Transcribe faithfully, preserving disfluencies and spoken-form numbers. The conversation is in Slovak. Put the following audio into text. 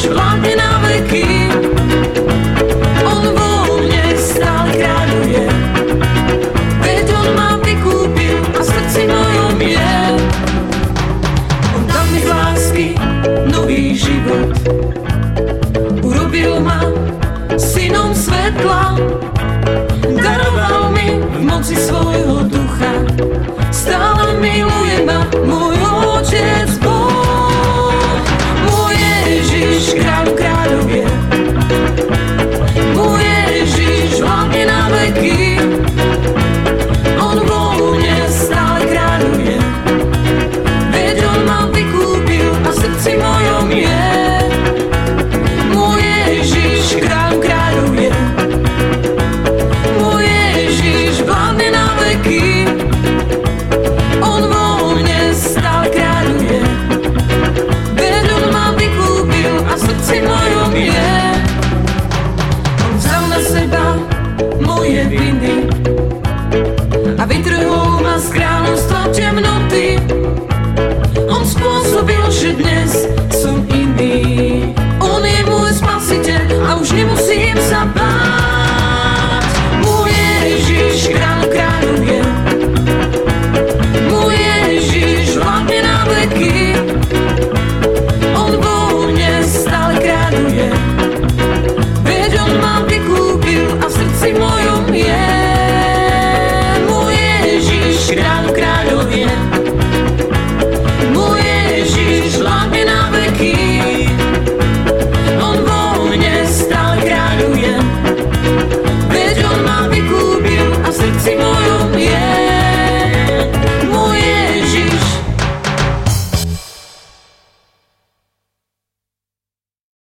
až vládne na veky. On vo mne stále kráľuje, veď on ma vykúpil a v srdci mojom je. On dal mi z lásky nový život, urobil ma synom svetla, daroval mi v moci svojho ducha, stále miluje.